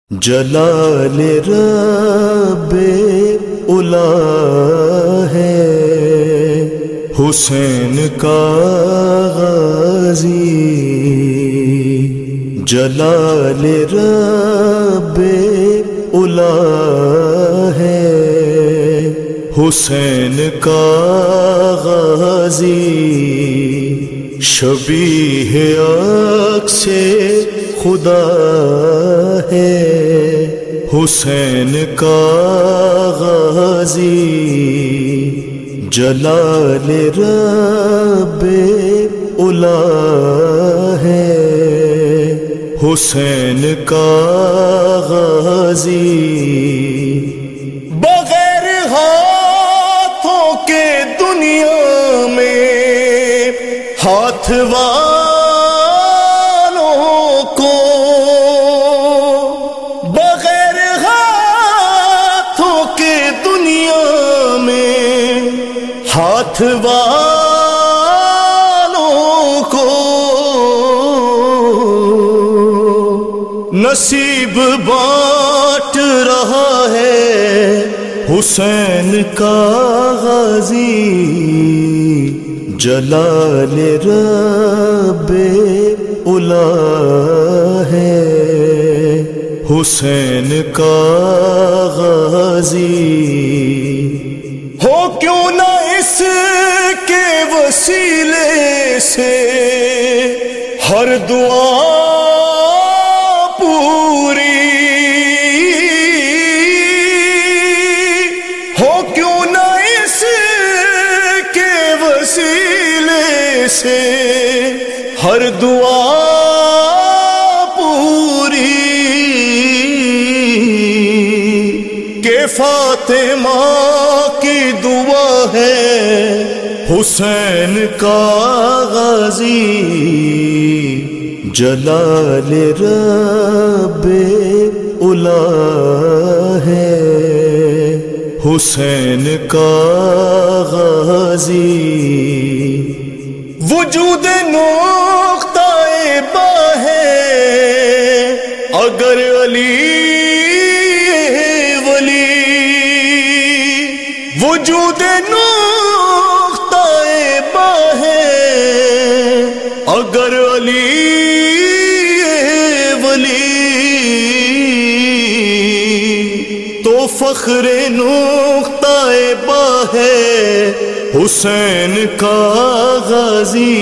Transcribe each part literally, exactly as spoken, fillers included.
جلال رب اولا ہے حسین کا غازی، جلال رب اولا ہے حسین کا غازی، شبیہ عکس خدا ہے حسین کا غازی، جلال رب اولا ہے حسین کا غازی، بغیر ہاتھوں کے دنیا میں ہاتھ ہاتھ والوں کو نصیب بانٹ رہا ہے حسین کا غازی، جلال رب اولا ہے حسین کا غازی، ہو کیوں نہ اس کے وسیلے سے ہر دعا پوری، ہو کیوں نہ اس کے وسیلے سے ہر دعا پوری، کہ فاطمہ کی دعا ہے حسین کا غازی، جلال رب اولا ہے حسین کا غازی، وجود نقطہ با ہے اگر علی وجود نقطہ با ہے اگر علی ولی، تو فخر نقطہ با ہے حسین کا غازی،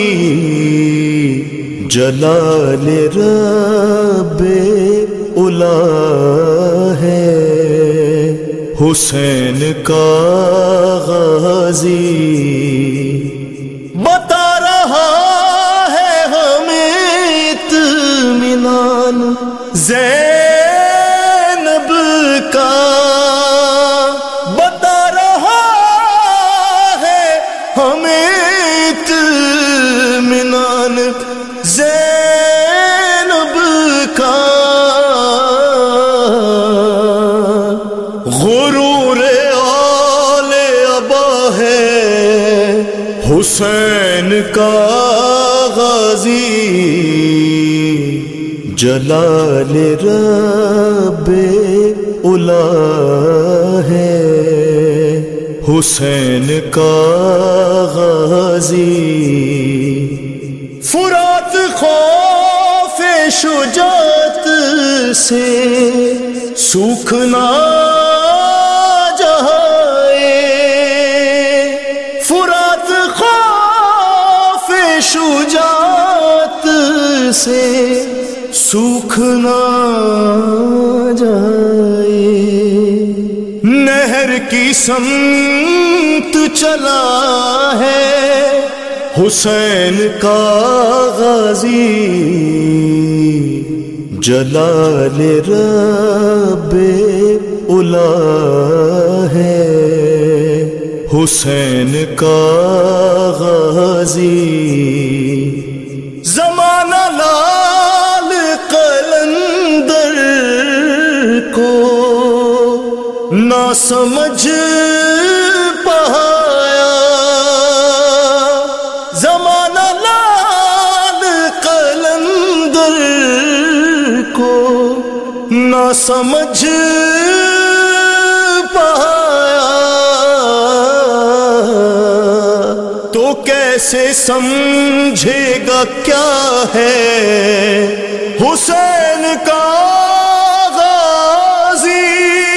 جلال رب اولا ہے حسین کا غازی، بتا رہا ہے ہمیں اطمینان زینب کا، بتا رہا ہے ہمیں اطمینان زینب کا، غرور آل ابا ہے حسین کا غازی، جلال رب اولا ہے حسین کا غازی، فرات خوف شجاعت سے سوکھنا شجاعت سے سوکھ نہ جائے، نہر کی سمت چلا ہے حسین کا غازی، جلال رب اولا ہے حسین کا غازی، زمانہ لال قلندر کو نہ سمجھ پایا، زمانہ لال قلندر نہ سمجھ پایا تو کیسے سمجھے گا کیا ہے حسین کا غازی.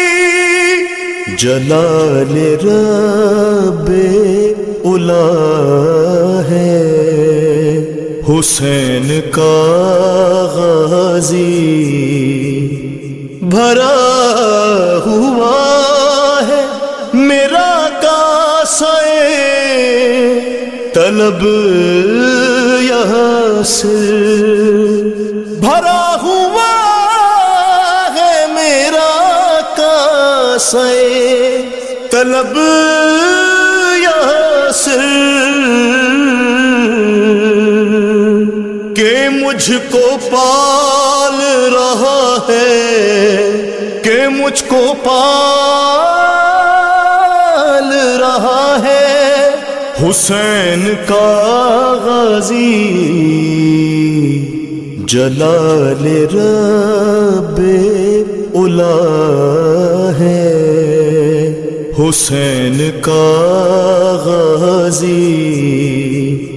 جلال رب اولا ہے حسین کا غازی. بھرا ہوا ہے میرا کاسہ طلب یہاں سے. بھرا ہوا ہے میرا کاسہ طلب یہاں سے کہ مجھ کو پال رہا ہے کہ مجھ کو پال رہا ہے حسین کا غازی. جلال رب اولا ہے حسین کا غازی.